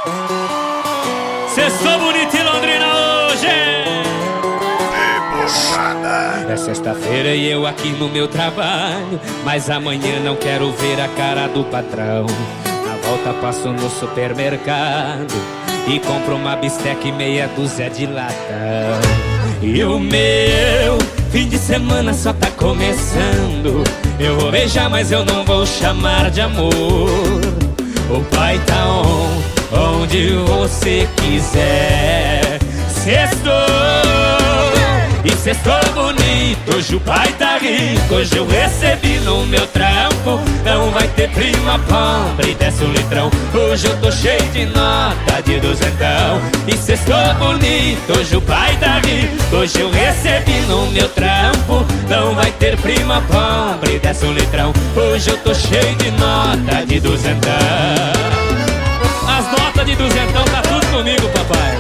Cê sou bonito em Londrina hoje. Debochada. É sexta-feira e eu aqui no meu trabalho, mas amanhã não quero ver a cara do patrão. Na volta passo no supermercado e compro uma bisteca e meia dúzia de latão. E o meu fim de semana só tá começando. Eu vou beijar, mas eu não vou chamar de amor. O pai tá onde você quiser. Sextou, e sextou bonito. Hoje o pai tá rico, hoje eu recebi no meu trampo. Não vai ter prima pobre, desce um litrão. Hoje eu tô cheio de nota de duzentão. E sextou bonito, hoje o pai tá rico, hoje eu recebi no meu trampo. Não vai ter prima pobre, desce um litrão. Hoje eu tô cheio de nota de duzentão. As notas de duzentão tá tudo comigo, papai.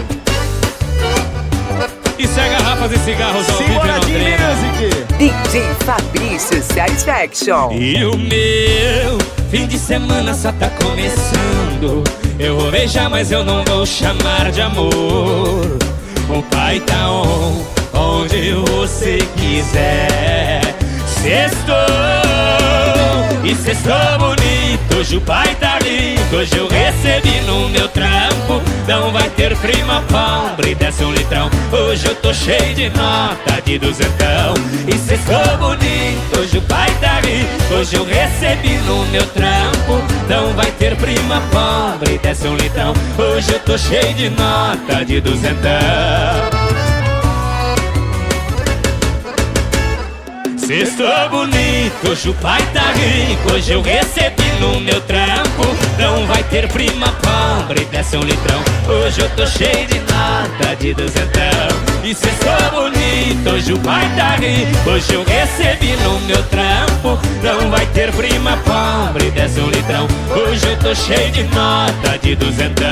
Isso é garrafas e cigarros ao vivo em Londrina. DJ Fabrício Satisfaction. E o meu fim de semana só tá começando. Eu vou beijar, mas eu não vou chamar de amor. O pai tá onde você quiser. Sextou, e sextou bonito. Hoje o pai tá rico, hoje eu recebi no meu trampo. Não vai ter prima pobre, desce um litrão. Hoje eu tô cheio de nota de duzentão. E sextou bonito, hoje o pai tá rico, hoje eu recebi no meu trampo. Não vai ter prima pobre, desce um litrão. Hoje eu tô cheio de nota de duzentão. Sextou bonito, hoje o pai tá rico, hoje eu recebi no meu trampo. Não vai ter prima pobre, desce um litrão. Hoje eu tô cheio de nota de duzentão. E sextou bonito, hoje o pai tá rico, hoje eu recebi no meu trampo. Não vai ter prima pobre, desce um litrão. Hoje eu tô cheio de nota de duzentão.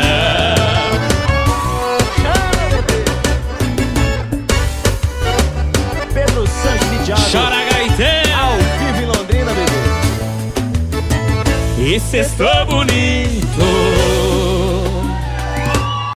Chora gaiteiro, ao vivo em Londrina, bebê. e sextou bonito.